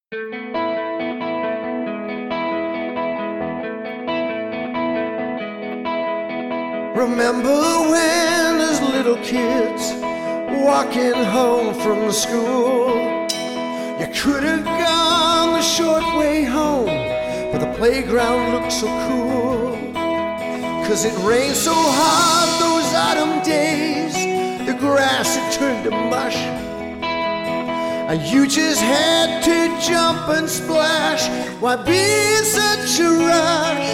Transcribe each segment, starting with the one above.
Remember when as little kids walking home from school, you could have gone the short way home, but the playground looked so cool. 'Cause it rained so hard those autumn days, the grass had turned to mush, and you just had to jump and splash. Why be in such a rush?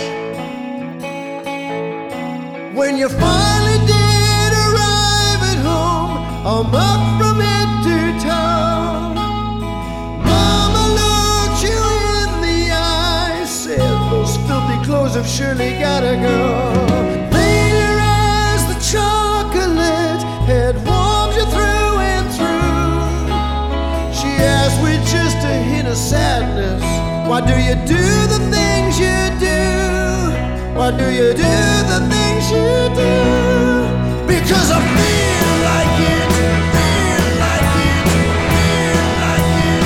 When you finally did arrive at home, all mucked from head to toe, Mama looked you in the eye, said those filthy clothes have surely gotta go. Later as the chocolate had warmed you through and through, she asked with just a hint of sadness, why do you do the things you do? Why do you do the things you do? Because I feel like it, feel like it, feel like it.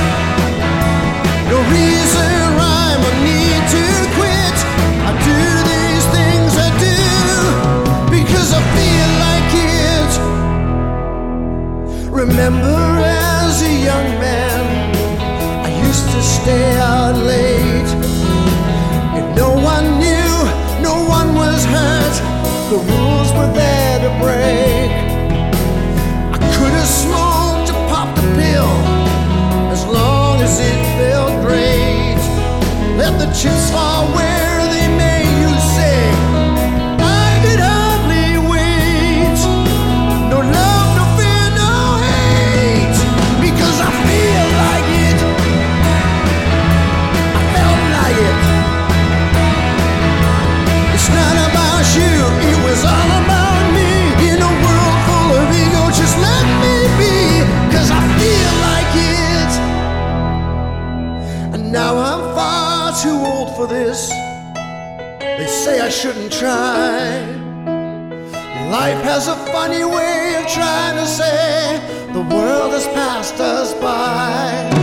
No reason, rhyme, or need to quit. I do these things I do because I feel like it. Remember as a young man, I used to stay out late, and no one knew, no one was hurt. The rules were there to break. I could have smoked or popped a pill as long as it felt great. Let the chips fall where they may, you say. I could hardly wait. No love, no fear, no hate, because I feel like it. I felt like it. It's not about you, it was all about me. In a world full of ego, just let me be, 'cause I feel like it. And now I'm far too old for this. They say I shouldn't try. Life has a funny way of trying to say the world has passed us by.